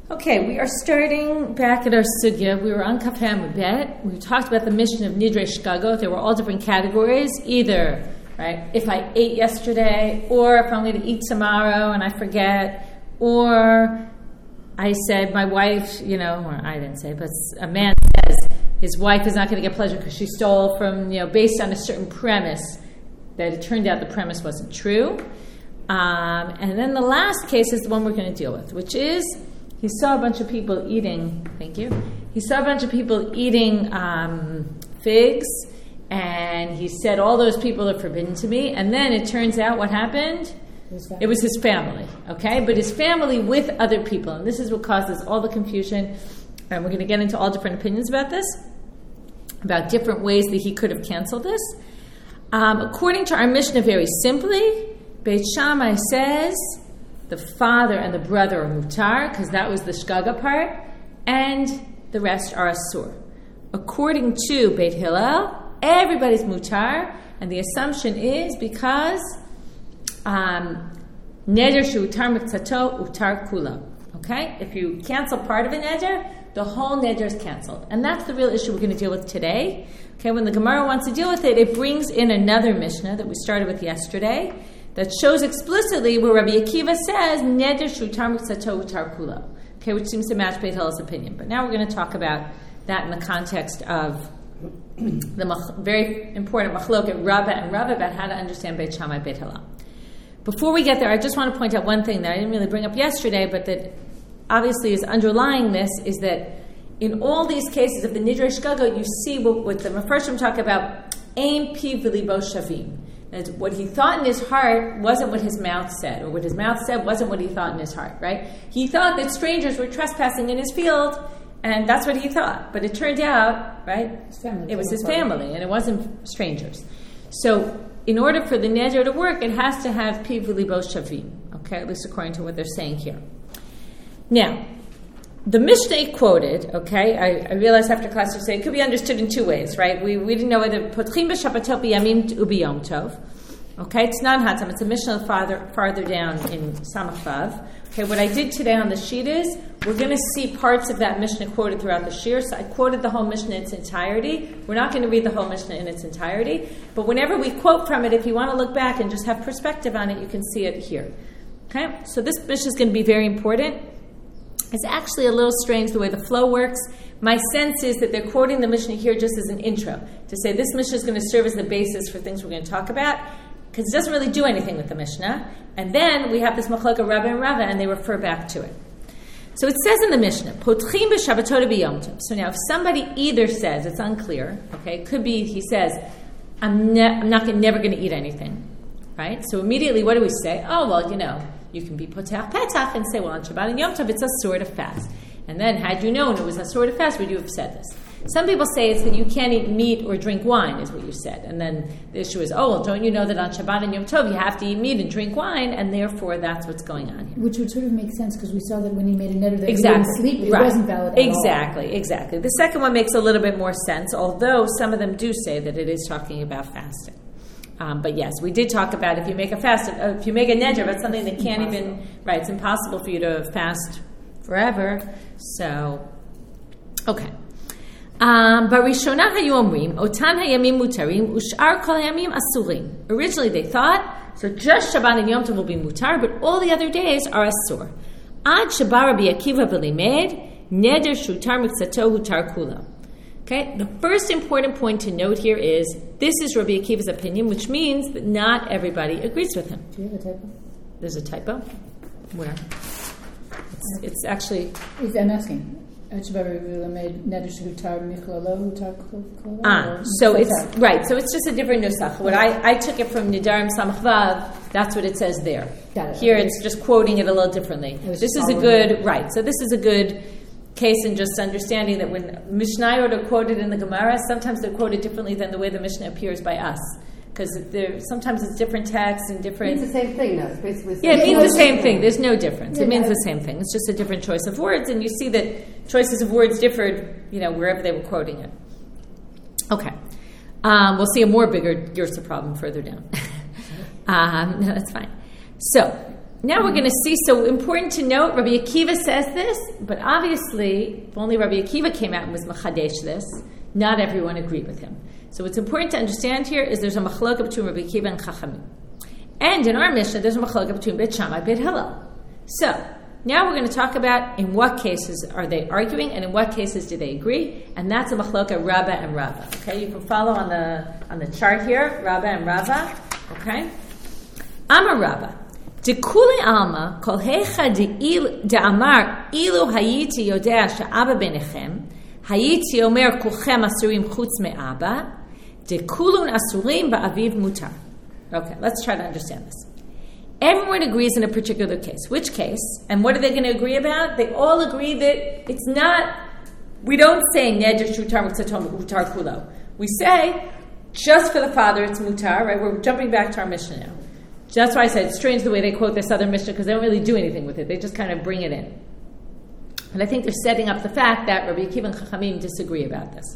Okay, we are starting back at our sugya. We were on Kaf Hamabet. We talked about the mission of Nidrei Shkagot. There were all different categories. Either, right, if I ate yesterday, or if I'm going to eat tomorrow and I forget, or I said my wife, or I didn't say, but a man says his wife is not going to get pleasure because she stole from, based on a certain premise that it turned out the premise wasn't true. And then the last case is the one we're going to deal with, which is he saw a bunch of people eating, he saw a bunch of people eating figs, and he said, all those people are forbidden to me. And then it turns out what happened? It was his family, okay? But his family with other people. And this is what causes all the confusion. And we're going to get into all different opinions about this, about different ways that he could have canceled this. According to our Mishnah, very simply, Beit Shammai says the father and the brother are mutar, because that was the shgaga part, and the rest are asur. According to Beit Hillel, everybody's mutar, and the assumption is because neder she'utar miktato utar kula. Okay? If you cancel part of a neder, the whole neder is canceled. And that's the real issue we're going to deal with today. Okay, when the Gemara wants to deal with it, it brings in another Mishnah that we started with yesterday that shows explicitly where Rabbi Akiva says neder she'utar miktato utar kula. Okay, which seems to match Beit Hillel's opinion. But now we're going to talk about that in the context of the very important machloket Rava and Rava about how to understand Beit Shammai, Beit Hillel. Before we get there, I just want to point out one thing that I didn't really bring up yesterday, but that obviously is underlying this, is that in all these cases of the Nidrei Shkagot, you see what the Mefarshim talk about, Ein Piv v'libo shavim. That what he thought in his heart wasn't what his mouth said, or what his mouth said wasn't what he thought in his heart, right? He thought that strangers were trespassing in his field, and that's what he thought. But it turned out, right, it was his family, and it wasn't strangers. So in order for the neder to work, it has to have piv v'libo shavim, okay, at least according to what they're saying here. Now, the Mishnah quoted, okay, I realized after class to say it could be understood in two ways, right? We didn't know whether potchim b'shabbatot b'yamim u'b'yom tov. Okay, it's non-hatam. It's a Mishnah farther down in Samach Vav. Okay, what I did today on the sheet is we're going to see parts of that Mishnah quoted throughout the shir. So I quoted the whole Mishnah in its entirety. We're not going to read the whole Mishnah in its entirety, but whenever we quote from it, if you want to look back and just have perspective on it, you can see it here. Okay, so this Mishnah is going to be very important. It's actually a little strange the way the flow works. My sense is that they're quoting the Mishnah here just as an intro, to say this Mishnah is going to serve as the basis for things we're going to talk about, because it doesn't really do anything with the Mishnah. And then we have this Machlokah Rava and Rava, and they refer back to it. So it says in the Mishnah, Potchim b'Shabbatot b'Yom Tov. So now if somebody either says, it's unclear, okay, it could be he says, I'm never going to eat anything, right? So immediately what do we say? Oh, well, you can be potach petach and say, well, on Shabbat and Yom Tov, it's a sort of fast. And then, had you known it was a sort of fast, would you have said this? Some people say it's that you can't eat meat or drink wine, is what you said. And then the issue is, oh, well, don't you know that on Shabbat and Yom Tov you have to eat meat and drink wine, and therefore that's what's going on here. Which would sort of make sense, because we saw that when he made a neder that exactly. he didn't sleep, it right. wasn't valid at all. Exactly. The second one makes a little bit more sense, although some of them do say that it is talking about fasting. But yes, we did talk about if you make a fast, if you make a neder, but something that can't even, right, it's impossible for you to fast forever. So, okay. But Rishonah hayu omrim, otan hayamim mutarim, ushar kol hayamim asurim. Originally they thought, so just Shabbat and Yom Tov will be mutar, but all the other days are asur. Ad shabar Rabbi Akiva v'limed, neder shutar miksato hutar kula. Okay, the first important point to note here is this is Rabbi Akiva's opinion, which means that not everybody agrees with him. Do you have a typo? There's a typo? Where? It's actually... I'm asking. So it's right. So it's just a different nusach. What I took it from Nidarim Samach Vav. That's what it says there. Got it. Here it's just quoting it a little differently. This is a good right. So this is a good case in just understanding that when Mishnayot are quoted in the Gemara, sometimes they're quoted differently than the way the Mishnah appears by us. Because sometimes it's different texts and different... It means the same thing, though. It's basically it means the same thing. There's no difference. It means the same thing. It's just a different choice of words, and you see that choices of words differed, wherever they were quoting it. Okay. We'll see a more bigger Gersa problem further down. No, that's fine. So, now we're going to see, so important to note, Rabbi Akiva says this, but obviously, if only Rabbi Akiva came out and was Machadesh this, not everyone agreed with him. So what's important to understand here is there's a machloka between Rabbi Akiva and Chachamim. And in our Mishnah, there's a machloka between Beit Shammai and Beit Hillel. So, now we're going to talk about in what cases are they arguing and in what cases do they agree, and that's a machloka Rabba and Rava. Okay, you can follow on the chart here, Rabba and Rava. Okay, Amar Rabba, Dekuli Alma Kol Hecha De'Amar Ilu Hayiti Yodea She'Abba Benechem Hayiti Omer Kulchem Asurim Chutz Me'Abba Dekulun Asurim Ba'aviv Mutar. Okay, let's try to understand this. Everyone agrees in a particular case. Which case? And what are they going to agree about? They all agree that it's not, we don't say neder shutar mutar kulo. We say just for the father it's mutar, right? We're jumping back to our Mishnah now. That's why I said it's strange the way they quote their Southern Mishnah because they don't really do anything with it. They just kind of bring it in. And I think they're setting up the fact that Rabbi Akiva and Chachamim disagree about this.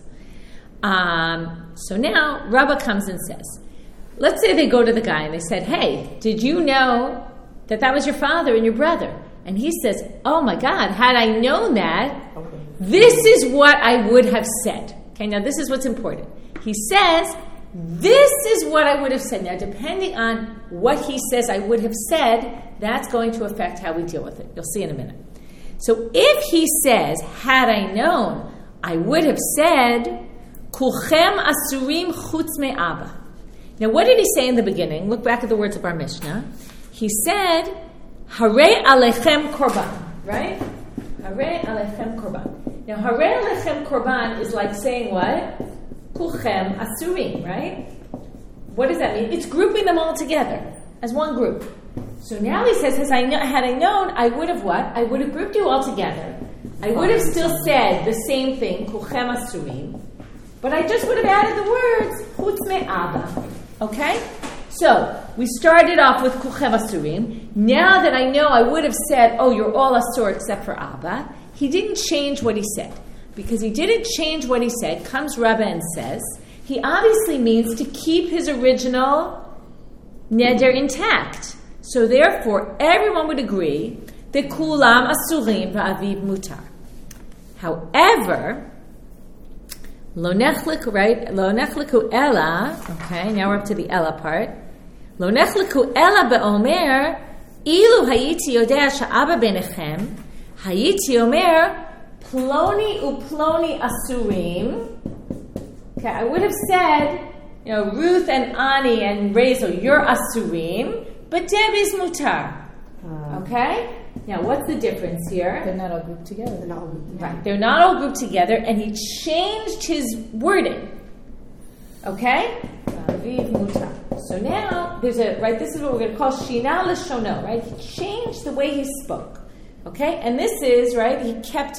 So now Rabba comes and says, let's say they go to the guy and they said, hey, did you know that was your father and your brother? And he says, oh my God, had I known that, this is what I would have said. Okay, now this is what's important. He says, this is what I would have said. Now, depending on what he says I would have said, that's going to affect how we deal with it. You'll see in a minute. So if he says, had I known, I would have said, kulchem asurim chutz me'abba. Now, what did he say in the beginning? Look back at the words of our Mishnah. He said, Harei alechem korban, right? Harei alechem korban. Now, Harei alechem korban is like saying what? Kulchem asurim, right? What does that mean? It's grouping them all together as one group. So now he says, had I known, I would have what? I would have grouped you all together. I would have still said the same thing, kulchem asurim, but I just would have added the words, chutz me'abba. Okay? So, we started off with Kulchem Asurim. Now that I know I would have said, oh, you're all Asur except for Abba, he didn't change what he said. Because he didn't change what he said, comes Rabba and says, he obviously means to keep his original neder intact. So therefore, everyone would agree that Kulam Asurim Va'aviv Mutar. However, Lo nechliku, right? Lo nechliku ela. Okay, now we're up to the ela part. Lo nechliku ela be'omer ilu hayiti yodea she'abba benechem hayiti omer ploni uploni asurim. Okay, I would have said, Ruth and Ani and Rezo, you're asurim, but Deb is mutar. Okay? Now, what's the difference here? They're not all grouped together. They're not all grouped together, and he changed his wording. Okay? So now, there's this is what we're going to call Shina L'shono, right? He changed the way he spoke. Okay? And this is, he kept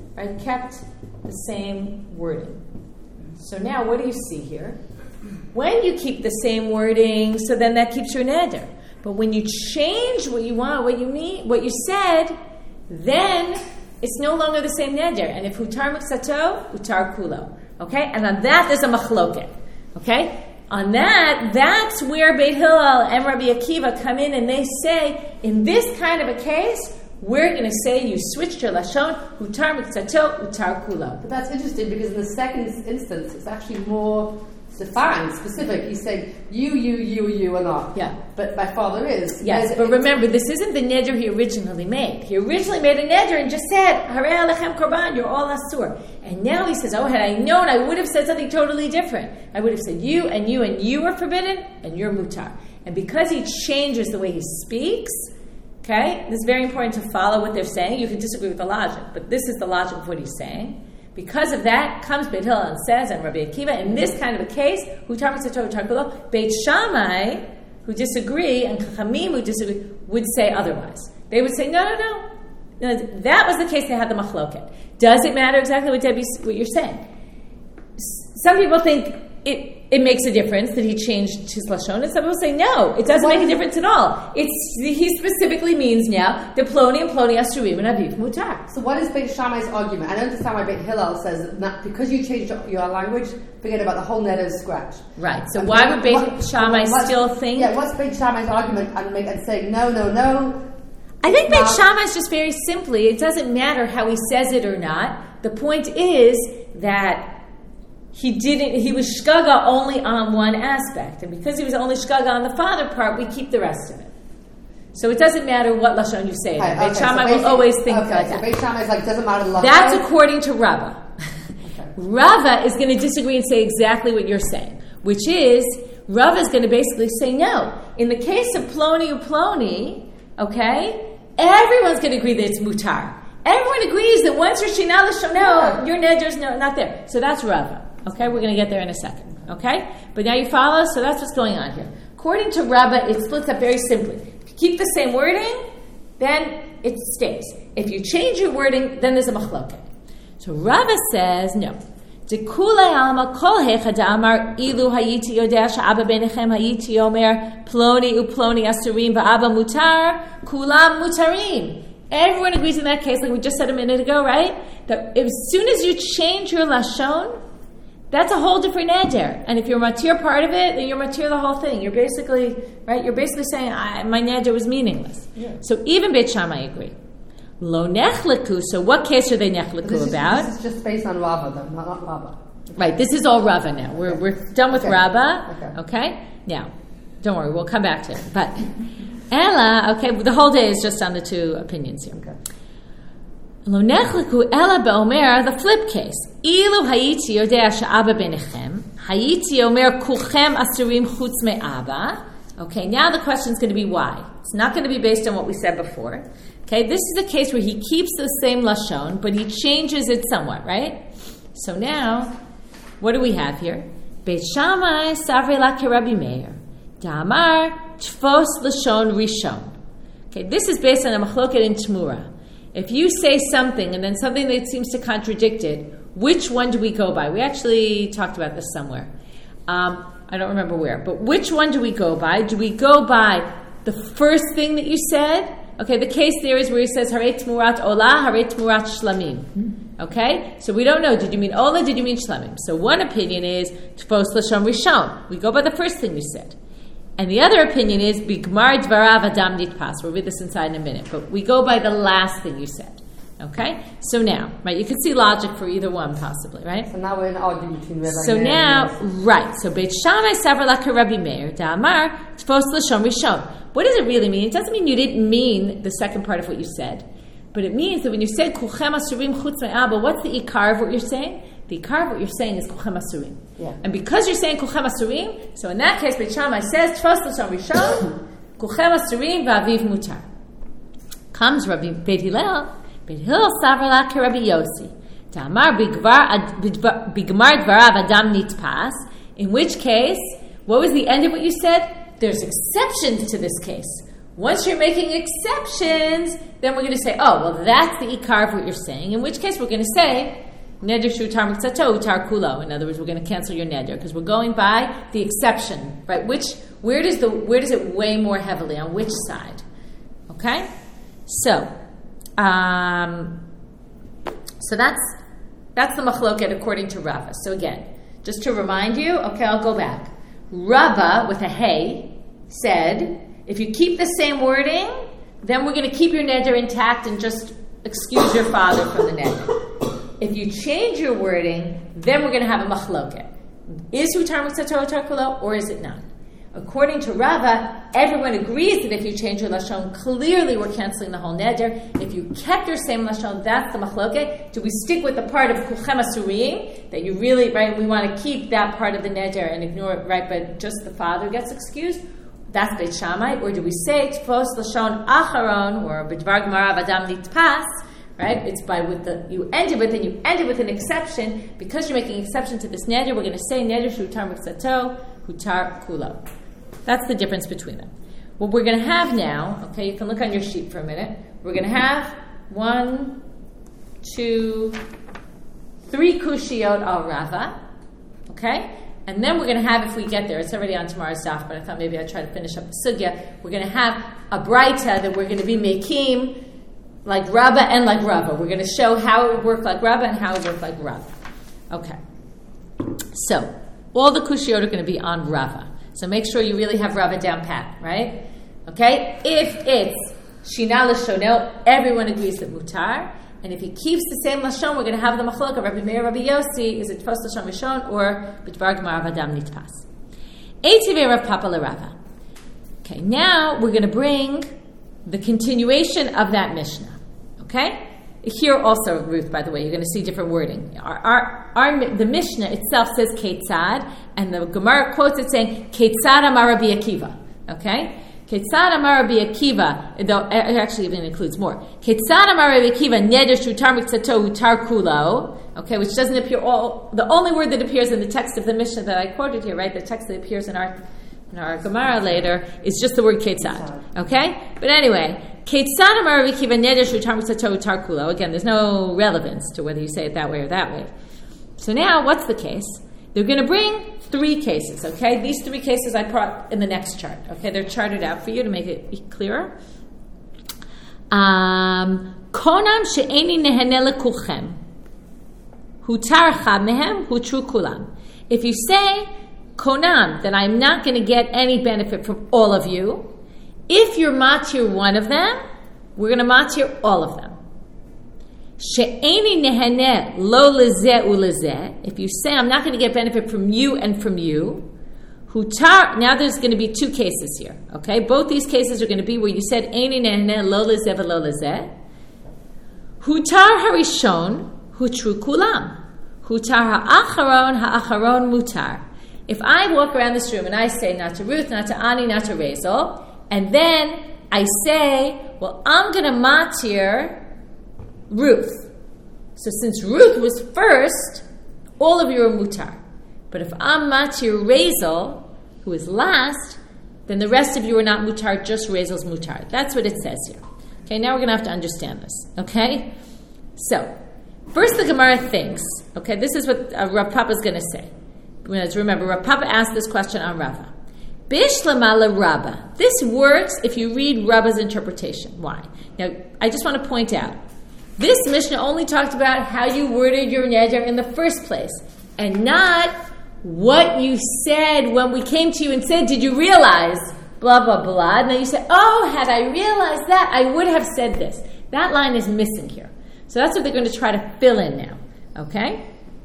the same wording. So now, what do you see here? When you keep the same wording, so then that keeps your neder. But when you change what you want, what you mean, what you said, then it's no longer the same neder. And if hutar miksato, hutar kulo. Okay? And on that, there's a machloket. Okay? On that's where Beit Hillel and Rabbi Akiva come in and they say, in this kind of a case, we're going to say you switched your lashon, hutar miksato, hutar kulo. But that's interesting because in the second instance, it's actually more defined, specific. He's saying, you are not. Yeah. But my father is. Yes, but remember, this isn't the neder he originally made. He originally made a neder and just said, Harei alechem korban, you're all asur. And now he says, had I known, I would have said something totally different. I would have said, you and you are forbidden, and you're mutar. And because he changes the way he speaks, okay, this is very important to follow what they're saying. You can disagree with the logic, but this is the logic of what he's saying. Because of that, comes Beit Hillel and says, and Rabbi Akiva, in this kind of a case, hutar miksato, hutar kulo, Beit Shammai, who disagree, and Chachamim, who disagree, would say otherwise. They would say, no. That was the case they had the machloket. Does it matter exactly what you're saying? Some people think it makes a difference that he changed his lashon, and some people say no, it doesn't make a difference at all. He specifically means now the ploni and ploni asurim and aviv mutar. So what is Beit Shammai's argument? I don't understand why Beit Hillel says that because you changed your language, forget about the whole neder scratch. Right. So why would Beit Shammai still think? Yeah. What's Beit Shammai's argument and saying no? I think Beit Shammai is just very simply, it doesn't matter how he says it or not. The point is that he was shkaga only on one aspect. And because he was only shkaga on the father part, we keep the rest of it. So it doesn't matter what Lashon you say. Okay, Beit Shammai will always think like so that. Beit Shammai is like, doesn't matter the Lashon. That's according to Rava. Rava is going to disagree and say exactly what you're saying, which is, Rava is going to basically say no. In the case of Ploni Uploni, okay, everyone's going to agree that it's mutar. Everyone agrees that once you're Shina L'Shono, your neder's not there. So that's Rava. Okay, we're going to get there in a second. Okay? But now you follow? So that's what's going on here. According to Rava, it splits up very simply. If you keep the same wording, then it stays. If you change your wording, then there's a machloket. So Rava says, no. Dekulei alma kol hecha da'amar ilu hayiti yodea she'aba benechem hayiti yomer ploni uploni asurim va'aba mutar kulam mutarim. Everyone agrees in that case, like we just said a minute ago, right? That as soon as you change your lashon, that's a whole different neder. And if you're matir part of it, then you're matir the whole thing. You're basically, right? You're basically saying, my neder was meaningless. Yeah. So even Beit Shammai agree. Lo nechleku. So what case are they nechleku about? This is just based on Rava, though, not Rava. Right. This is all Rava now. We're done with Rava. Okay. Now, don't worry. We'll come back to it. But Ella. Okay. The whole day is just on the two opinions here. Okay. Lo nechleku Ella beomer, the flip case. Ilu hayiti yodea she'aba benechem hayiti omer kulchem asurim chutz me'aba. Okay. Now the question is going to be why. It's not going to be based on what we said before. Okay, this is a case where he keeps the same lashon, but he changes it somewhat, right? So now, what do we have here? Beit Shammai savri la k'Rabbi Meir, da'amar tfos lashon rishon. Okay, this is based on a machloket in Tmura. If you say something and then something that seems to contradict it, which one do we go by? We actually talked about this somewhere. I don't remember where, but which one do we go by? Do we go by the first thing that you said? Okay, the case there is where he says, Harei Tmurat Olah, Harei Tmurat Shlamim. Okay? So we don't know, did you mean Olah, did you mean Shlamim? So one opinion is, Tfos Lashon Rishon. We go by the first thing you said. And the other opinion is, Bigmar Dvarav Adam Nitpas. We'll read this inside in a minute. But we go by the last thing you said. Okay? So now, right, you can see logic for either one possibly, right? So now we're in argument between Rava So and now, right, so Beit Shammai Savra la k'Rabbi Meir, Da'amar, Tfos Lashon Rishon. What does it really mean? It doesn't mean you didn't mean the second part of what you said, but it means that when you said Kulchem Asurim Chutz Me'aba, what's the ikar of what you're saying? The ikar of what you're saying is Kulchem Asurim. Yeah. And because you're saying Kulchem Asurim, so in that case, Beit Shammai says, Tfos Lashon Rishon, Kulchem Asurim v'aviv mutar. Comes Rabbi Beit Hillel Savra la k'Rabbi Yossi. Ta'amar bigmar dvarav adam nitpas. In which case, what was the end of what you said? There's exceptions to this case. Once you're making exceptions, then we're going to say, oh, well, that's the ikar of what you're saying. In which case, we're going to say, neder shu tar mikzato utar kulo. In other words, we're going to cancel your neder because we're going by the exception, right? Where does it weigh more heavily on which side? Okay, so that's the machloket according to Rava. So again, just to remind you, okay, I'll go back. Rava with a hey said, if you keep the same wording, then we're going to keep your neder intact and just excuse your father from the neder. If you change your wording, then we're going to have a machloket. Is hutar mikzato utar kulo, or is it not? According to Rava, everyone agrees that if you change your lashon, clearly we're canceling the whole neder. If you kept your same lashon, that's the machloket. Do we stick with the part of kulchem asurim that you really, right? We want to keep that part of the neder and ignore it, right? But just the father gets excused. That's Beit Shammai. Or do we say tfos lashon acharon or b'dvar gemara adam nitpas? Right? It's by you ended with an exception. Because you're making exception to this neder, we're going to say neder shu tar mikzato hutar kulo. That's the difference between them. What we're going to have now, okay, you can look on your sheet for a minute. We're going to have 1, 2, 3 kushiyot al Rava, okay? And then we're going to have, if we get there, it's already on tomorrow's daf, but I thought maybe I'd try to finish up the sugya. We're going to have a braita that we're going to be mekim like Rabba and like Rava. We're going to show how it would work like Rabba and how it would work like Rava. Okay. So, all the kushiyot are going to be on Rava. So make sure you really have Rava down pat, right? Okay? If it's Shina Lashono, everyone agrees that mutar. And if he keeps the same Lashon, we're going to have the machlok of Rabbi Meir, Rabbi Yossi, is it Tfos Lashon Rishon or B'dvar Gemara Vadam Nitpas. Eitivei Rav Papa LaRava. Okay, now we're going to bring the continuation of that Mishnah. Okay? Here also, Ruth, by the way, you're going to see different wording. The Mishnah itself says Ketzad, and the Gemara quotes it saying Ketzad Amar Rabbi Akiva. Okay? Ketzad Amar Rabbi Akiva, though it actually even includes more. Ketzad Amar Rabbi Akiva neder shutar mikzato utar kulo. Okay, which doesn't appear the only word that appears in the text of the Mishnah that I quoted here, right? The text that appears in our Gemara later is just the word Ketzad. Okay? But anyway, Ketzad Amar Rabbi Akiva neder shutar mikzato utar kulo. Again, there's no relevance to whether you say it that way or that way. So now, what's the case? They're going to bring 3 cases, okay? These 3 cases I brought in the next chart, okay? They're charted out for you to make it clearer. Konam she'eni nehene lekulchem hutar chad mehem hutru kulam. If you say konam, then I'm not going to get any benefit from all of you. If you're matir one of them, we're going to matir all of them. She'eni nehene lo lezeh ulezeh. If you say I'm not going to get benefit from you and from you, hutar. Now there's going to be 2 cases here. Okay, both these cases are going to be where you said eni nehene lo lezeh v'lo lezeh. Hutar harishon hutru kulam. Hutar ha'acharon ha'acharon mutar. If I walk around this room and I say not to Ruth, not to Ani, not to Razel, and then I say, well, I'm going to matir Ruth. So since Ruth was first, all of you are mutar. But if I'm matir Razel, who is last, then the rest of you are not mutar, just Razel's mutar. That's what it says here. Okay, now we're going to have to understand this. Okay? So, first the Gemara thinks, okay, this is what Rav Papa is going to say. Remember, Rav Papa asked this question on Rava. Bishlama Rabba. This works if you read Rabba's interpretation. Why? Now, I just want to point out, this Mishnah only talked about how you worded your neder in the first place, and not what you said when we came to you and said, did you realize, blah, blah, blah. And then you said, oh, had I realized that, I would have said this. That line is missing here. So that's what they're going to try to fill in now. Okay?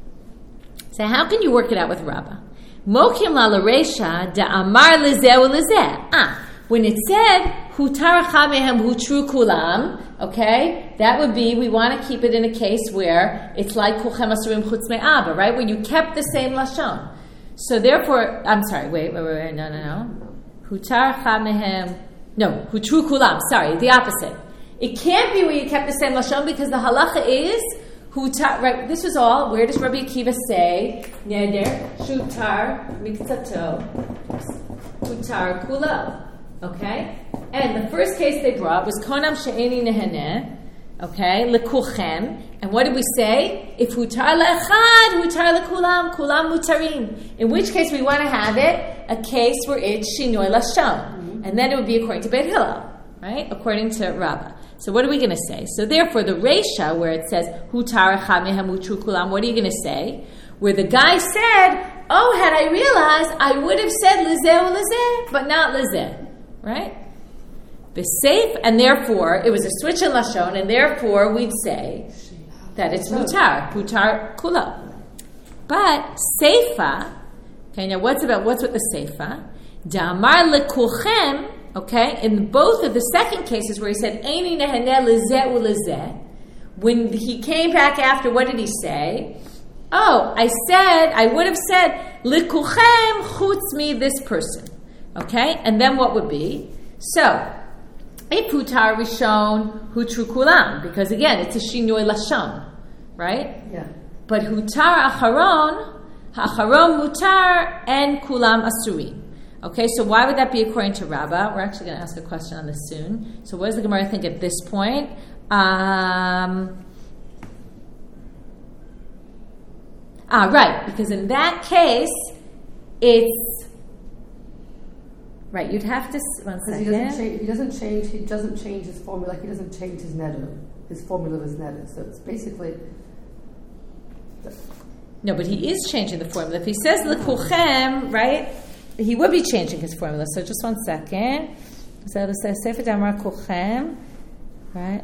So how can you work it out with Rabbah? Mokim la l'reisha da amar lezeh u lezeh. When it said, hutar chamehem hutru kulam, okay, that would be, we want to keep it in a case where it's like kulchem asurim chutz me'aba, right? Where you kept the same lashon. So therefore, I'm sorry, wait, no. Hutar chamehem, no, hutru kulam, sorry, the opposite. It can't be where you kept the same lashon because the halacha is, hutar, right, this was all, where does Rabbi Akiva say, neder, shutar, mikzato, hutar kulam. Okay? And the first case they brought was Konam She'eni Nehene, okay, Lekulchem. And what did we say? If Hutar Le'echad, Hutar Le'kulam, Kulam Mutarim. In which case we want to have it a case where it's Shinoi Lashon. And then it would be according to Beit Hillel, right? According to Rabbah. So what are we going to say? So therefore the Reisha, where it says Hutar Echad Mehem Hutru Kulam, what are you going to say? Where the guy said, oh, had I realized, I would have said Lezeh or Lezeh, but not Lezeh. Right? The safe, and therefore, it was a switch in Lashon, and therefore we'd say that it's mutar kula. But seifa, okay, now what's with the seifa? Damar lekulchem, okay, in both of the second cases where he said, Eini nehaneh lezeh u lezeh, when he came back after, what did he say? Oh, I would have said, lekulchem chutz me, this person. Okay, and then what would be? So, if hutar rishon hutru kulam, because again, it's a shinoi lashon, right? Yeah. But hutar acharon mutar, and kulam asuri. Okay, so why would that be according to Rabbah? We're actually going to ask a question on this soon. So what does the Gemara think at this point? Right, because in that case, it's right. You'd have to one second. He doesn't change his formula. Like he doesn't change his neder. His formula is neder. So it's basically. No, but he is changing the formula. If he says lekulchem, right, he would be changing his formula. So just one second. So let's say sefer damar kulchem. Right?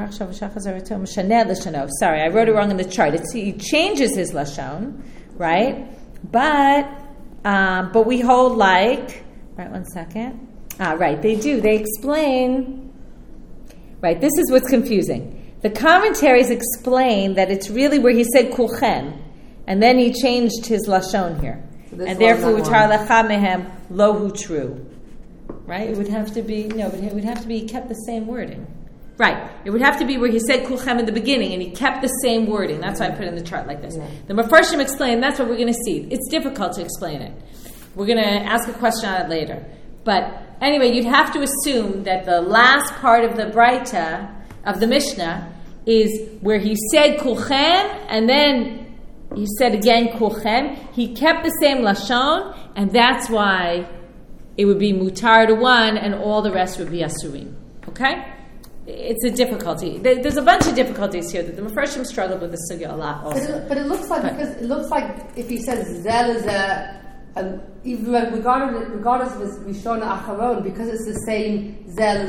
Sorry, I wrote it wrong in the chart. He changes his lashon, right? But we hold like, right, 1 second. Right, they do. They explain, right, this is what's confusing. The commentaries explain that it's really where he said kulchem, and then he changed his lashon here. So and therefore, utar lecha mehem lo hu true. Right? It would have to be, but it would have to be, he kept the same wording. Right. It would have to be where he said kulchem in the beginning, and he kept the same wording. That's why I put it in the chart like this. Yeah. The Mefarshim explain, that's what we're going to see. It's difficult to explain it. We're going to ask a question on it later. But anyway, you'd have to assume that the last part of the Braita, of the Mishnah, is where he said kulchem, and then he said again kulchem. He kept the same lashon, and that's why it would be mutar to one, and all the rest would be asurim. Okay? It's a difficulty. There's a bunch of difficulties here that the Mefarshim struggled with this sugya a lot also. But it looks like, because it looks like if he says zel is even regardless of his Rishona Acharon, because it's the same zel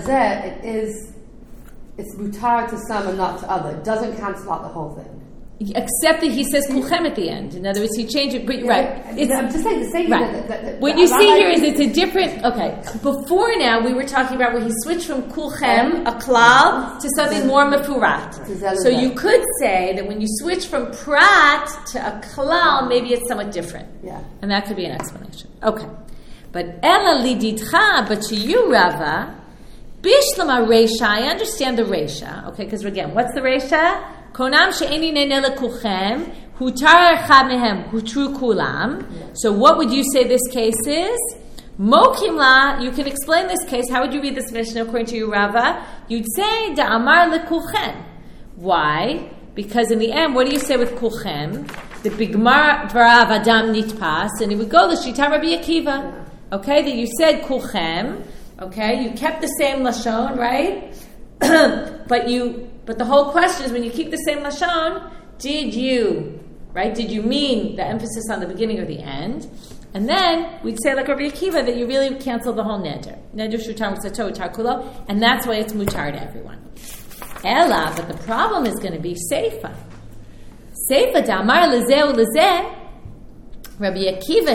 it's mutar to some and not to other. It doesn't cancel out the whole thing. Except that he says kulchem at the end. In other words, he changed it. But, right. I'm just saying the same. Right. What you see here is it's a different. Okay. Before now, we were talking about where he switched from kulchem, a klal, to something more mefurat. So you could say that when you switch from prat to a klal, maybe it's somewhat different. Yeah. And that could be an explanation. Okay. But ela liditcha, but to you, Rava, bishlama reisha. I understand the reisha. Okay, because again, what's the reisha? Konam she'eni nenele kulchem, hutar echad mehem, hutru kulam. So what would you say this case is? Mokim la, you can explain this case. How would you read this Mishnah according to you, Rava? You'd say, da'amar lekulchem. Why? Because in the end, what do you say with kulchem? The bigmar v'rav adam nitpas, and it would go l'shita Rabbi Akiva. Okay, that you said kulchem. Okay, you kept the same lashon, right? But the whole question is, when you keep the same lashon, did you mean the emphasis on the beginning or the end? And then we'd say, like Rabbi Akiva, that you really canceled the whole neder. Neder shutar mitzato utar kulo, and that's why it's mutar to everyone. Ella, but the problem is going to be seifa. Seifa damar lezeh ulezeh, Rabbi Akiva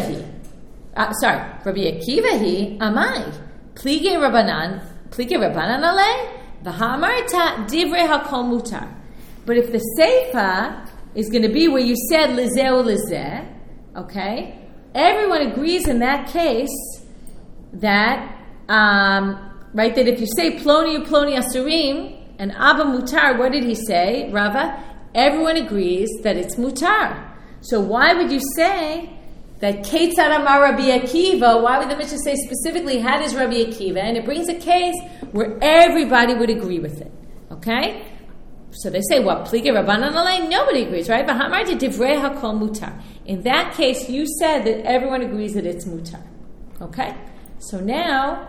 hi amai. Plige Rabbanan alei. V'ha'amarta divrei hakol mutar. But if the seifa is going to be where you said lizeh lizeh, okay, everyone agrees in that case that that if you say ploni asurim and abba mutar, what did he say, Rava? Everyone agrees that it's mutar. So why would you say that Ketzad Amar Rabbi Akiva? Why would the Mishnah say specifically how does Rabbi Akiva? And it brings a case where everybody would agree with it. Okay? So they say, what? Plige Rabbanan alei? Nobody agrees, right? V'hamarti divrei hakol mutar. In that case, you said that everyone agrees that it's mutar. Okay? So now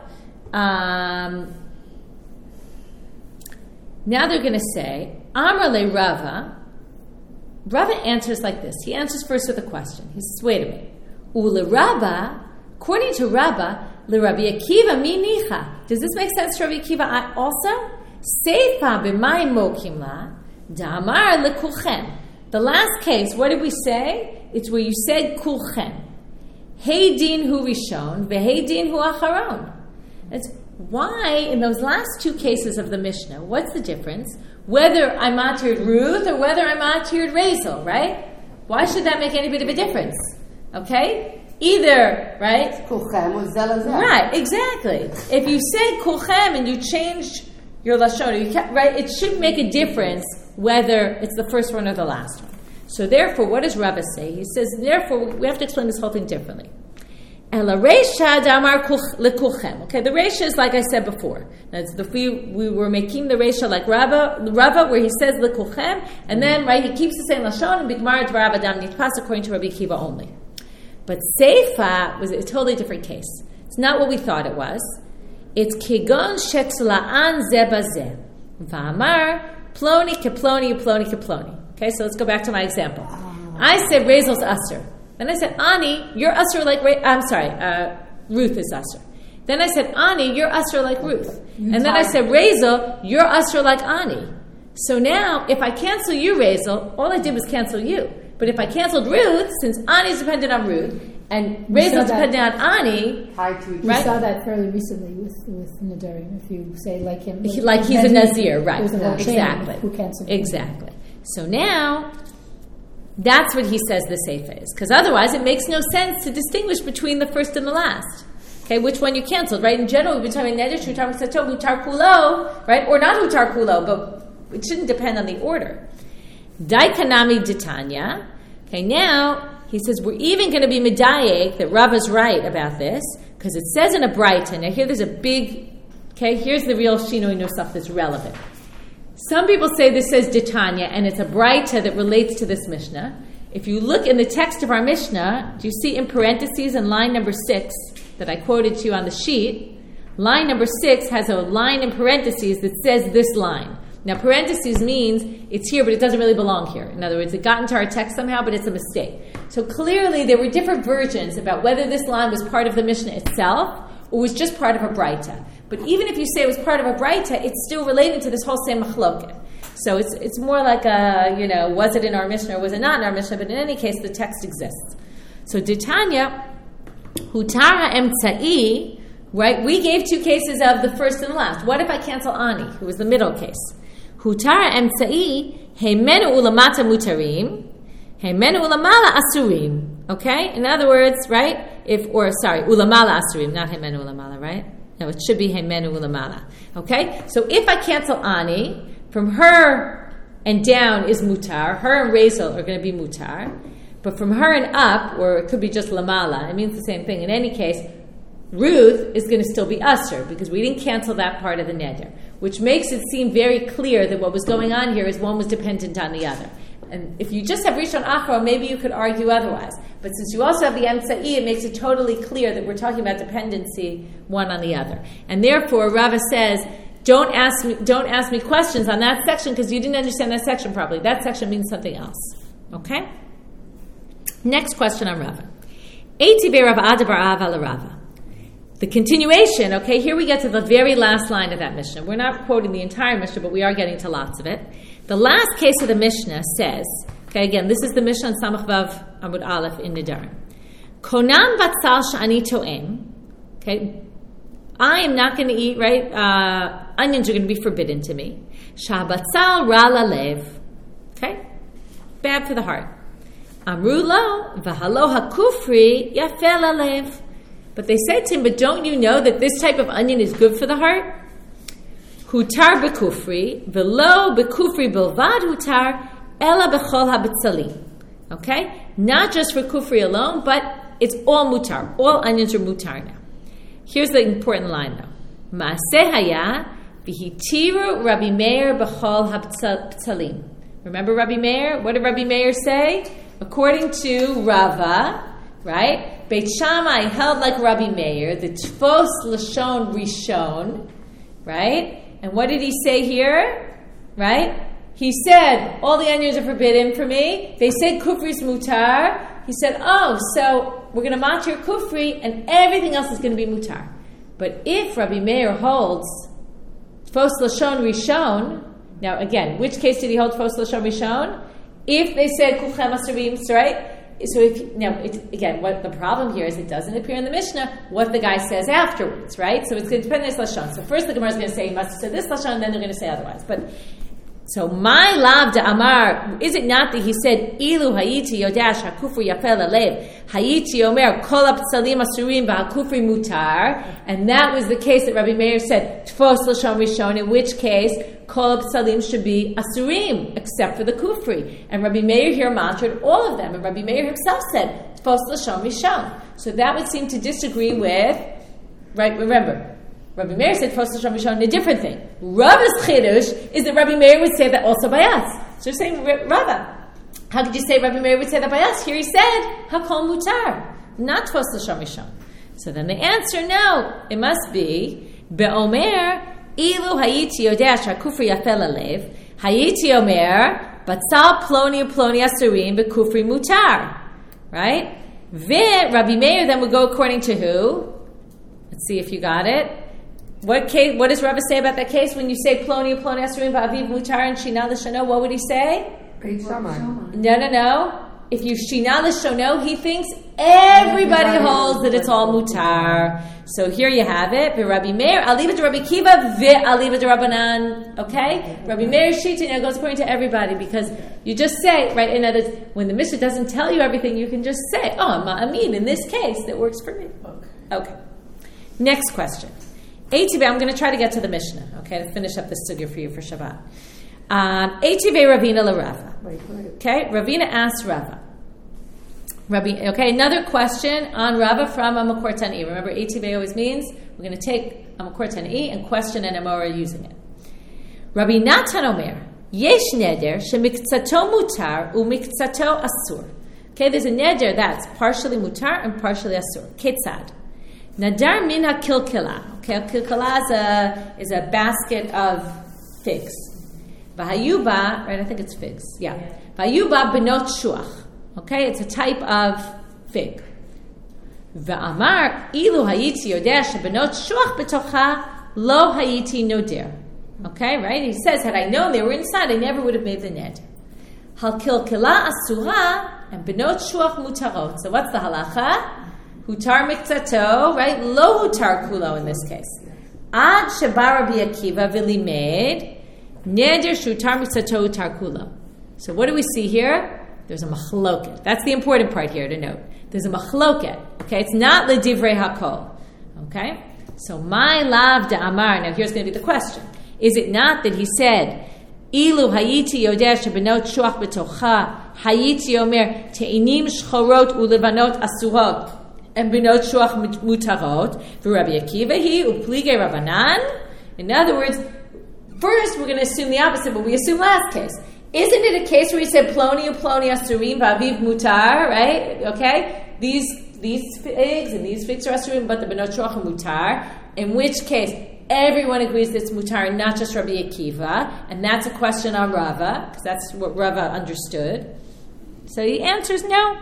they're going to say, Amar le Rava. Rava answers like this. He answers first with a question. He says, wait a minute. Ule Rabba, according to Rabba, le Rabbi Akiva mi nicha. Does this make sense to Rabbi Akiva also? Seifa b'may mokim la, da'amar lekulchem. The last case, what did we say? It's where you said kulchem. Hey din hu rishon, ve'hey din hu acharon. That's why in those last two cases of the Mishnah, what's the difference? Whether I matired Ruth or whether I matired Razel, right? Why should that make any bit of a difference? Okay? Either, right? Kulchem was zelazah. Right, exactly. If you said kulchem and you changed your lashon, right, it shouldn't make a difference whether it's the first one or the last one. So therefore, what does Rava say? He says, therefore, we have to explain this whole thing differently. And la reisha damar lekulchem. Okay, the reisha is like I said before. We were making the reisha like Rava, where he says lekulchem, and then right he keeps the same lashon and bigmar dvarav adam nitpas according to Rabbi Akiva only. But seifa was a totally different case. It's not what we thought it was. It's kigon shetzla'an zebazeh v'amar ploni keploni ploni keploni. Okay, so let's go back to my example. I said Razel's usher. Then I said, Ani, you're usher like Ruth is usher. Then I said, Ani, you're usher like Ruth. And then I said, Razel, you're usher like Ani. So now, if I cancel you, Razel, all I did was cancel you. But if I canceled Ruth, since Ani's dependent on Ruth, and Razel's dependent on Ani, right? We saw that fairly recently with Nadarim. If you say like him, like he's a Nazir, right? Exactly. Who canceled him. Exactly. So now, that's what he says the Seifa is. Because otherwise, it makes no sense to distinguish between the first and the last. Okay, which one you canceled, right? In general, we've been talking about Nedish, Hutar Kulo, right? Or not Hutar Kulo, but it shouldn't depend on the order. Daikanami Ditanya. Okay, now he says we're even going to be medayek that Rava's right about this because it says in a Brighton. Now here there's a big. Okay, here's the real Shinoi Nusach that's relevant. Some people say this says Ditanya and it's a Brighta that relates to this Mishnah. If you look in the text of our Mishnah, do you see in parentheses in line number 6 that I quoted to you on the sheet? Line number 6 has a line in parentheses that says this line. Now, parentheses means it's here, but it doesn't really belong here. In other words, it got into our text somehow, but it's a mistake. So clearly, there were different versions about whether this line was part of the Mishnah itself or was just part of a Braita. But even if you say it was part of a Braita, it's still related to this whole same machloket. So it's more like was it in our Mishnah or was it not in our Mishnah? But in any case, the text exists. So Ditanya, Hutara Emtsa'i, right? We gave 2 cases of the first and the last. What if I cancel Ani, who was the middle case? Hutara emtsa'i, heimenu ulamata mutarim, heimenu ulamala asurim. Okay? In other words, right? Ulamala asurim, not heimenu ulamala, right? No, it should be heimenu ulamala. Okay? So if I cancel Ani, from her and down is mutar, her and Razel are going to be mutar, but from her and up, or it could be just lamala, it means the same thing. In any case, Ruth is going to still be usher because we didn't cancel that part of the neder, which makes it seem very clear that what was going on here is one was dependent on the other. And if you just have Rishon Achro, maybe you could argue otherwise. But since you also have the Emtsa'i, it makes it totally clear that we're talking about dependency one on the other. And therefore, Rava says, don't ask me questions on that section because you didn't understand that section properly. That section means something else. Okay? Next question on Rava. Eiti be Rav Adabar Ava Rava. The continuation, okay, here we get to the very last line of that Mishnah. We're not quoting the entire Mishnah, but we are getting to lots of it. The last case of the Mishnah says, okay, again, this is the Mishnah on Samach Vav Amud Aleph in Nedarim. Konan batzal sh'ani to'em, okay, I am not going to eat, right, onions are going to be forbidden to me. Sha'batzal ra lalev, okay, bad for the heart. Amru lo, v'halo hakufri yafeh lalev. But they said to him, but don't you know that this type of onion is good for the heart? Hutar bekufri, velo bekufri bilvad hutar, ela bechol habetzalim. Okay? Not just for kufri alone, but it's all mutar. All onions are mutar now. Here's the important line though. Maaseh haya v'hitiru Rabbi Meir bechol habetzalim. Remember Rabbi Meir? What did Rabbi Meir say? According to Rava, right? Beit Shammai held like Rabbi Meir, the Tfos Lashon Rishon, right? And what did he say here? Right? He said, all the onions are forbidden for me. They said kufri's mutar. He said, so we're going to matir kufri and everything else is going to be mutar. But if Rabbi Meir holds Tfos Lashon Rishon, now again, which case did he hold Tfos Lashon Rishon? If they said kulchem asurim, right? So again, what the problem here is it doesn't appear in the Mishnah what the guy says afterwards, right? So it's going to depend on this lashon. So first the Gemara is going to say he must have said this lashon, and then they're going to say otherwise. But so my lav de amar, is it not that he said ilu hayiti yodash hakufri yafel alev hayiti omer kol aptsalim asurim v'hakufri mutar, and that was the case that Rabbi Meir said tfos lashon rishon, in which case kol psalim should be asurim, except for the kufri. And Rabbi Meir here mantraed all of them. And Rabbi Meir himself said, tfos l'shon rishon. So that would seem to disagree with, right, remember, Rabbi Meir said tfos l'shon rishon, a different thing. Rava's chidush is that Rabbi Meir would say that also by us. So you're saying, Rava, how could you say Rabbi Meir would say that by us? Here he said, hakol mutar, not tfos l'shon rishon. So then the answer, no, it must be, be'omer, Ilu hayiti yodesh hakufri yafel alev, hayiti omer, batzal ploni asurim bekufri mutar. Right? Rabbi Meir then would go according to who? see if you got it. What does Rava say about that case? When you say Ploni Asurim Ba'aviv Mutar and Shina L'Shono, what would he say? No. If you Shina L'Shono, he thinks everybody holds that it's all Mutar. So here you have it. Rabbi Meir, I'll leave it to Rabbi Kiva, I'll leave it to Rabbanan. Okay? Rabbi Meir's Shita now goes according to everybody because you just say, right, in other words, when the Mishnah doesn't tell you everything, you can just say, I mean, in this case, that works for me. Okay. Next question. Eitive, I'm going to try to get to the Mishnah, okay, to finish up this sugya for you for Shabbat. Eitive Ravina LaRava. Okay, Ravina asks Rava. Okay, another question on Rava from a Makor Tan'i. Remember, Eitive always means we're going to take a Makor Tan'i and question an Amora using it. Rabbi Natan Omer, Yesh neder shemikzato mutar umikzato asur. Okay, there's a neder that's partially mutar and partially asur. Ketzad. Nadar min ha-kilkila. Okay, kilkila is a basket of figs. V'hayuba, right, I think it's figs. Yeah. V'hayuba benot shuach. Okay, it's a type of fig. V'amar, ilu hayiti yodeh shebenot shuach betocha, lo hayiti noder. Okay, right? He says, had I known they were inside, I never would have made the ned. Hal-kilkila asura, and benot shuach mutarot. So what's the halacha? Hutar miktato, right? Lo hutar kulo in this case. Ad sheba Rabbi Akiva v'limed neder shutar miktato hutar kulo. So what do we see here? There's a machloket. That's the important part here to note. There's a machloket. Okay, it's not ledivrei hakol. Okay, so my lav da amar. Now here's going to be the question: is it not that he said, "Ilu hayiti yodeh shebenot shuach betocha hayiti omer teinim shchorot ulevanot asurot." And benot shuach mutarot for Rabbi Akiva he uplige Rabbanan. In other words, first we're going to assume the opposite, but we assume last case. Isn't it a case where he said ploni asurim v'aviv mutar? Right? Okay, these figs and these figs are asurim, but the benot shuach are mutar. In which case, everyone agrees that it's mutar, and not just Rabbi Akiva, and that's a question on Rava because that's what Rava understood. So the answer is no.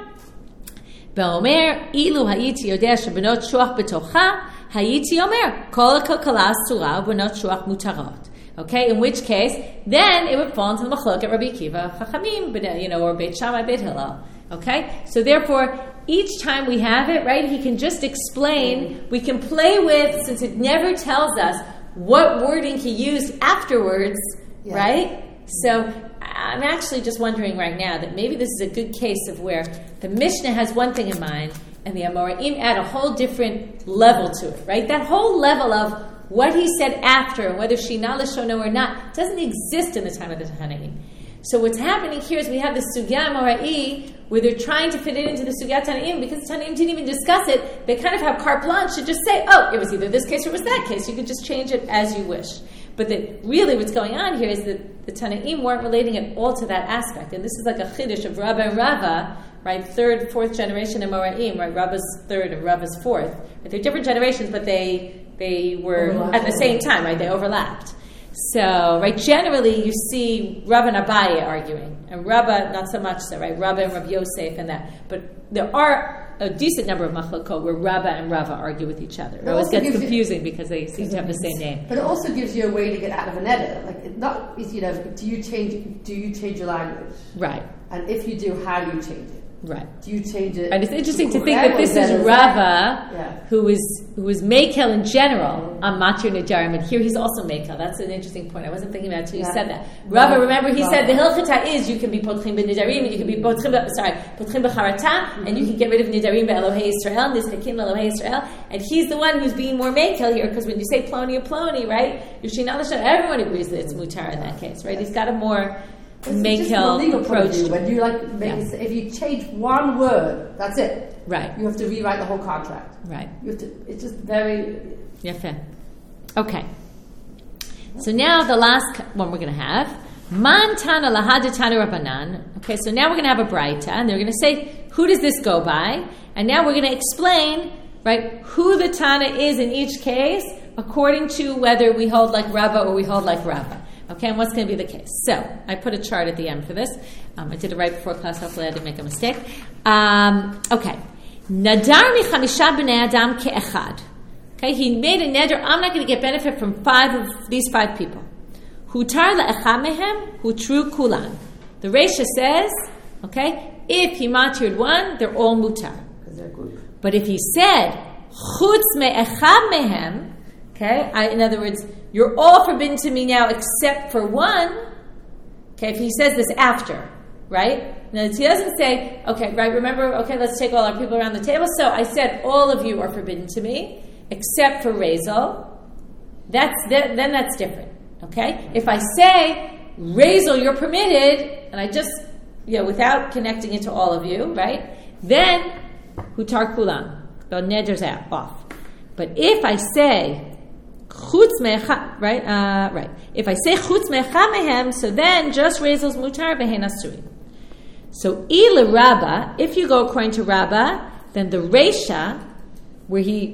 ואומר, אילו הייתי יודע שבנות שוח בתוכה, הייתי אומר, כל הכלכלה אסורה ובנות שוח מותרות. Okay, in which case, then it would fall into the machlok at Rabbi Akiva, Chachamim, or Beit Shammai, Beit Hillel. Okay, so therefore, each time we have it, right, he can just explain, we can play with, since it never tells us what wording he used afterwards, right? So, I'm actually just wondering right now that maybe this is a good case of where the Mishnah has one thing in mind and the Amoraim add a whole different level to it, right? That whole level of what he said after, whether Shina L'Shono or not, doesn't exist in the time of the Tanaim. So what's happening here is we have the Sugya Amorai where they're trying to fit it into the Sugya Tanaim because the Tanaim didn't even discuss it. They kind of have carte blanche to just say, it was either this case or it was that case. You could just change it as you wish. But really what's going on here is that the Tanaim weren't relating at all to that aspect. And this is like a chiddush of Rabba and Rava, right? Third, fourth generation Amoraim, right? Rabba's third and Rava's fourth. Right? They're different generations, but they were at the same time, right? They overlapped. So, right, generally you see Rava and Abaye arguing, and Rabba not so much so, right? Rabba and Rav Yosef and that. But there are a decent number of machlokot where Rabba and Rava argue with each other. It always gets confusing because they seem to have the same name. But it also gives you a way to get out of an edit. Like, not do you change your language? Right. And if you do, how do you change it? Right. Do you change it? And it's interesting to think that this is Rava, who is Mekel in general on Matir Nedarim, and here he's also Mekel. That's an interesting point. I wasn't thinking about it until you said that. Rava, remember, he said the Hilchata is you can be Potchim b'Nedarim, and you can be Potchim b'Charata, and you can get rid of Nedarim b'Elohei Yisrael, Nizchakim b'Elohei Yisrael, and he's the one who's being more Mekel here, because when you say Ploni or Ploni, right, Yushin Alashon, everyone agrees that it's Mutar in that case, right? He's got a more Mekel approach. When you if you change one word, that's it. Right. You have to rewrite the whole contract. Right. You have to. It's just very. Yafeh. Okay. So now the last one we're going to have Man Tana Lahad Tana Rabbanan. Okay. So now we're going to have a Braita, and they're going to say who does this go by, and now we're going to explain who the Tana is in each case according to whether we hold like Rava or we hold like Rava. Okay, and what's going to be the case? So, I put a chart at the end for this. I did it right before class, hopefully I didn't make a mistake. Okay. Nadar mi chamisha b'nei adam ke'echad. Okay, he made a neder, I'm not going to get benefit from 5 of these 5 people. Hutar la'echad mehem, hutru kulan. The Reisha says, okay, if he matired 1, they're all mutar. Because they're group. But if he said, chutz me'echad mehem, okay, in other words, you're all forbidden to me now except for 1, okay, if he says this after, right? Now, he doesn't say, okay, right, remember, okay, let's take all our people around the table. So I said all of you are forbidden to me except for Razel. Then that's different, okay? If I say, Razel, you're permitted, and I just, without connecting it to all of you, right? Then, hutar kulam, the neder's off. But if I say, chutz me'echad, right? If I say chutz me'echad mehem, so then just Razel's mutar v'hen asurim. So, Rabba, if you go according to Rabba, then the Reisha, where he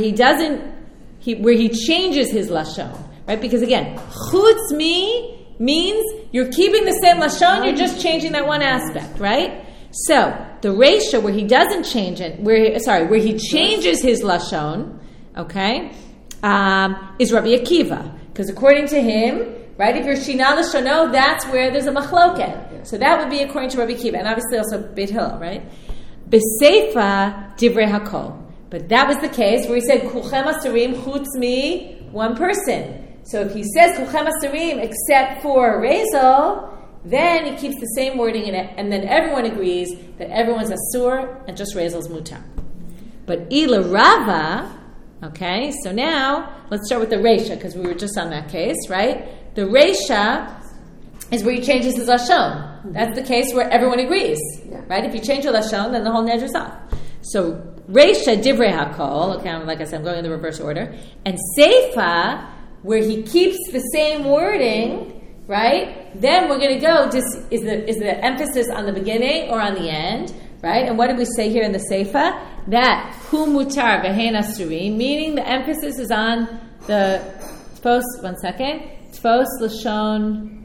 changes his lashon, right? Because again, chutz mi means you're keeping the same lashon, you're just changing that one aspect, right? So the Reisha, where he doesn't change it, where he changes his lashon, okay, is Rabbi Akiva, because according to him, right, if you're shina lashono, that's where there's a machloket. So that would be according to Rabbi Akiva, and obviously also Beit Hillel, right? B'seifa divrei hakol. But that was the case where he said, Kulchem Asurim chutz mi, one person. So if he says Kulchem Asurim except for Razel, then he keeps the same wording in it, and then everyone agrees that everyone's Asur and just Razel's Mutar. But Ila Rava, okay, so now let's start with the Reisha, because we were just on that case, right? The Reisha is where he changes his Lashon. That's the case where everyone agrees, right? If you change your Lashon, then the whole neder is off. So Reisha divrei hakol, okay, like I said, I'm going in the reverse order. And Seifa, where he keeps the same wording, right? Then we're going to go, is the emphasis on the beginning or on the end, right? And what did we say here in the Seifa? That hu mutar v'hein asurim, meaning the emphasis is on the Tfos, Tfos Lashon,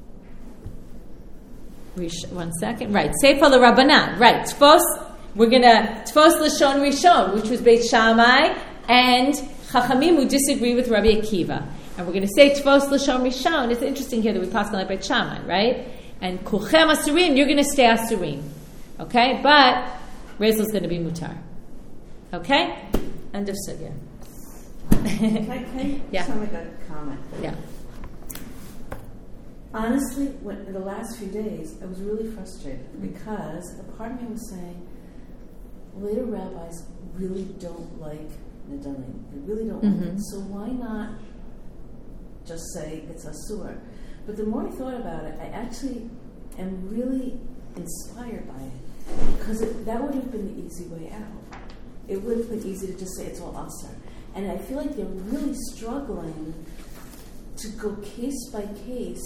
one second, right, Seifa l'Rabbanan, right, Tfos, we're going to Tfos Lashon Rishon, which was Beit Shammai, and Chachamim who disagree with Rabbi Akiva. And we're going to say Tfos Lashon Rishon. It's interesting here that we pass on like Beit Shammai, right? And Kulchem Asurim, you're going to stay Asurim. Okay? But Razel's going to be Mutar. Okay? End of Sugya. Can I yeah. just make a comment? Yeah. Honestly, in the last few days, I was really frustrated because a part of me was saying, later rabbis really don't like Nedarim. They really don't like it. So why not just say it's Asur? But the more I thought about it, I actually am really inspired by it. Because that would have been the easy way out. It would have been easy to just say it's all Asur. And I feel like they're really struggling to go case by case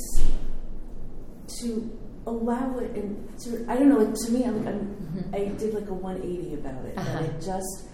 to allow it, and to, I don't know, like, to me, I did like a 180 about it. That it just,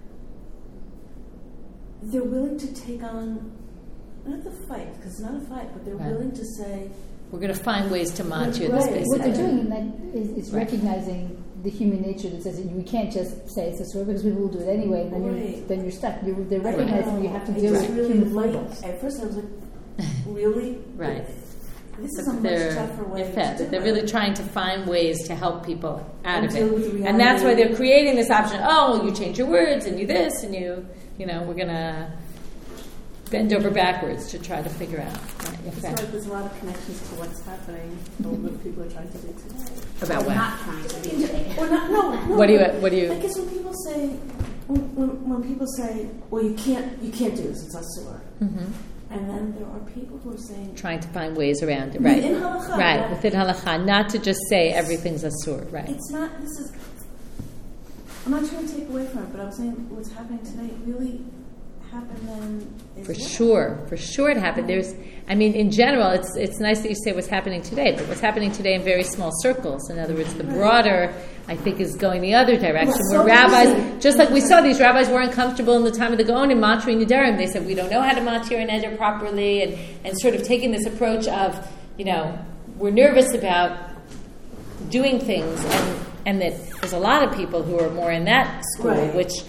they're willing to take on, not the fight, because it's not a fight, but they're willing to say, we're going to find ways to mature this space. What they're doing in that is recognizing the human nature that says that we can't just say it's a sword because people will do it anyway, and then you're stuck. They're recognizing you have to deal with human foibles. At first I was like, really? Right. This is a much tougher way to do it. They're really trying to find ways to help people out of it. And that's why they're creating this option, you change your words and you this and we're going to bend over backwards to try to figure out. It's like there's a lot of connections to what's happening, what people are trying to do today. About what? Not trying to do today. Or not, no. What do you? I guess when people say, when people say, well, you can't do this, it's asur. And then there are people who are saying, trying to find ways around it, right? Within halakha, right? Within halakha, not to just say everything's asur, right? It's not. I'm not trying to take away from it, but I'm saying what's happening today really happened then. For sure it happened. In general, it's nice that you say what's happening today, but what's happening today in very small circles. In other words, the broader, I think, is going the other direction, where rabbis, just like we saw, these rabbis weren't comfortable in the time of the Gaon in Matri Nedarim. They said, we don't know how to matir an neder properly, and sort of taking this approach of, we're nervous about doing things, and that there's a lot of people who are more in that school, which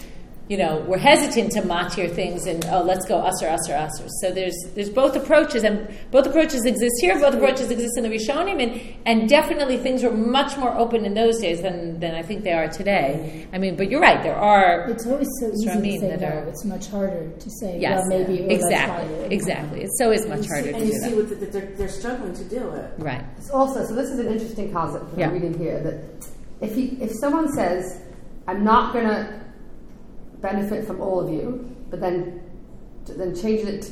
we're hesitant to matir things and let's go usher. So there's both approaches, and both approaches exist here. Both approaches exist in the Rishonim, and definitely things were much more open in those days than I think they are today. I mean, but you're right. There are. It's always so easy to say no. It's much harder to say well, maybe. Or Exactly. It's always much harder to do that. And you see that they're struggling to do it. Right. It's also, so this is an interesting concept that I'm reading here, that if someone says, I'm not going to benefit from all of you, but then change it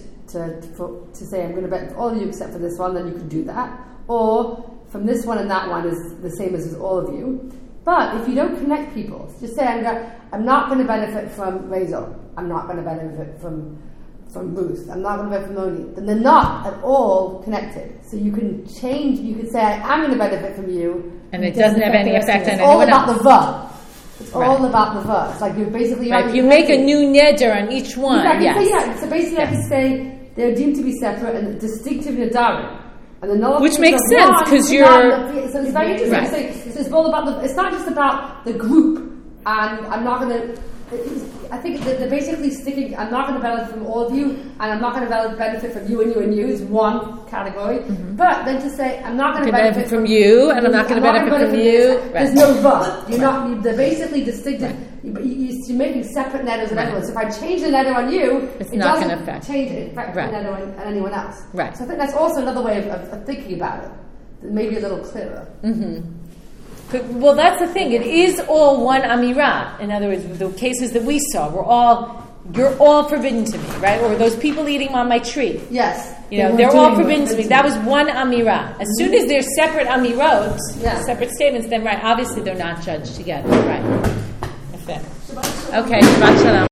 to say I'm going to benefit from all of you except for this one, then you can do that. Or from this one and that one is the same as all of you. But if you don't connect people, just say I'm not going to benefit from Rachel, I'm not going to benefit from Ruth, I'm not going to benefit from Moni, then they're not at all connected. So you can change, you can say I'm going to benefit from you, and it doesn't have any effect on anyone else. It's all about the va. It's all about the va. It's like you're basically... Right, if you make a new neder on each one, So basically I can say they're deemed to be separate and distinctive nadarim. Which makes sense, because you're... So it's very interesting. So it's all about it's not just about the group, and I'm not going to... I think they're basically sticking, I'm not going to benefit from all of you, and I'm not going to benefit from you and you and you, is one category. Mm-hmm. But then to say, I'm not going to benefit from you, and I'm not going to benefit from you. There's no but. They're basically distinctive. You're making separate netters and everyone. So if I change the netter on you, it's not going to affect the netter on anyone else. Right. So I think that's also another way of thinking about it. Maybe a little clearer. Mm-hmm. Well, that's the thing. It is all one amirah. In other words, the cases that we saw you're all forbidden to me, right? Or those people eating on my tree. Yes. They're all forbidden to me. That was one amirah. As soon as there's separate amirot, separate statements, then obviously they're not judged together, right? Okay, Shabbat Shalom.